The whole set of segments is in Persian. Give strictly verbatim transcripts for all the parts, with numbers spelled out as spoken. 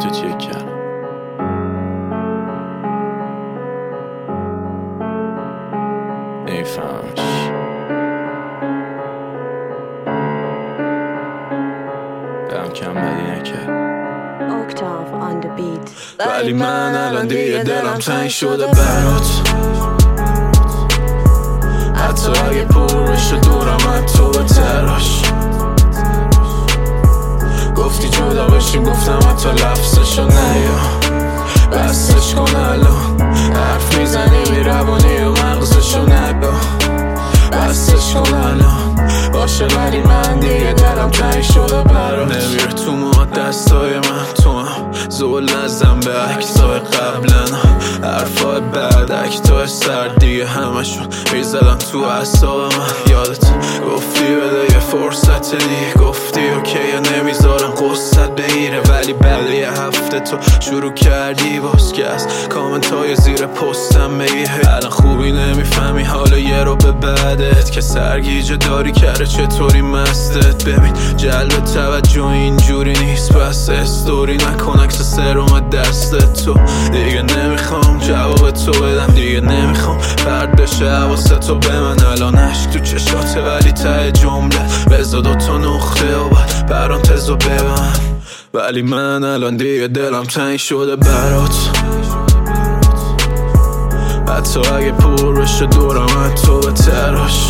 تو چک کردم. نمیفهمش دلم کم بدی نکرد. ولی من الان دیگه دلم تنگ شده برات، حتی اگه پر بشه دورم از تو به تراش. گفتی جدا بشیم گفتم حتی لفظشو نیا، بستش کن الان حرف میزنی میروانی و مغزشو نگا، بستش کن الان باشه. ولی من دیگه دلم تنگ شده برات، نمیر تو ما دستای من تو هم زول نزم به عکسای قبلن، حرفای بعد اکتای سر دیگه همشون میزدن تو اعصاب من. یادت گفتی بده یه فرصت دیگه، گفتی اوکیه نمیذارم قصت بگیره، ولی بعد یه هفته تو شروع کردی باز که از کامنت های زیر پستم بگی الان خوبی نمیفهمی حالا یه رو به بعدت که سرگیجه داری کرده چطوری مستت. ببین جلب توجه اینجوری نیست، پس استوری نکن عکس سرم دستت. تو دیگه نمیخوام جواب تو بدم، دیگه نمیخوام پرد بشه حواست تو به من. الان عشق تو چشاته ولی ته جمله بزا دوتا نقطه و بعد پرانتزو ببن. ولی من الان دیگه دلم تنگ شده برات، حتی اگه پر بشه دورم از تو به تراش.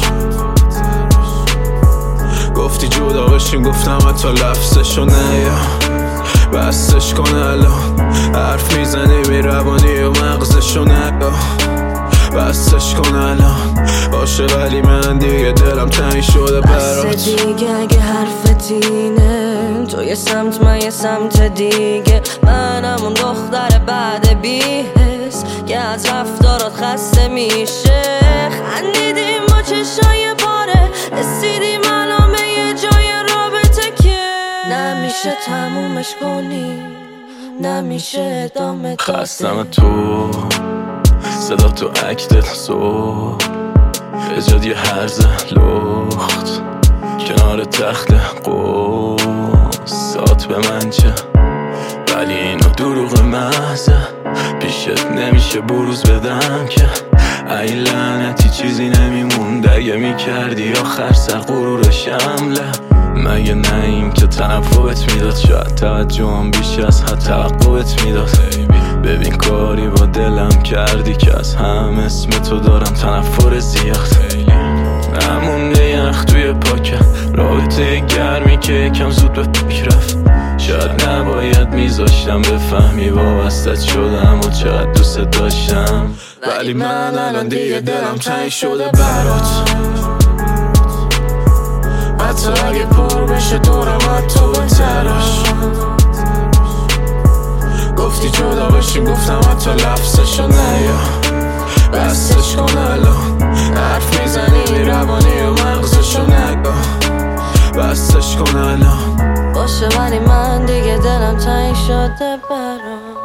گفتی جدا بشیم گفتم حتی لفظشو نیا، بستش کن الان حرف میزنی میروانی و مغزشو نگا، بستش کن الان باشه. ولی من دیگه دلم تنگ شده برات، بس دیگه اگه حرفت اینه تو یه سمت من یه سمت دیگه، من همون دختر بعد بیهس که از رفتارات خسته میشه. خندیدیم با چشای پاره، رسیدیم الان به یه جای رابطه که نمیشه تمومش کنیم، نمیشه ادامه داده. خستم تو صدا تو اکتت سو بجاد یه هرزه لخت کنار تخت قصات به من چه، ولی اینو دروغ محضه پیشت نمیشه بروز بدم که ای لعنتی چیزی نمیموند اگه میکردی آخر سر غرور شمله. مگه نهیم که تنفرت میداد، شاید توجهم بیش از حد توقعت میداد. ببین کاری با دلم کردی که از هم اسم تو دارم تنفر زیاد. نمونده یخ توی پاکم، رابطه گرمی که یکم زود به فکر رفت. شاید نباید میذاشتم بفهمی وابستت شدم و چقدر دوست داشتم. ولی من الان دیگه دلم تنگ شده برات، حتی اگه پر بشه دورم از تو به تراش. گفتی جدا بشیم گفتم حتی لفظشو نیا، بستش کن الان حرف میزنی میروانی و مغزشو نگا، بستش کن الان باشه. ولی من دیگه دلم تنگ شده برات.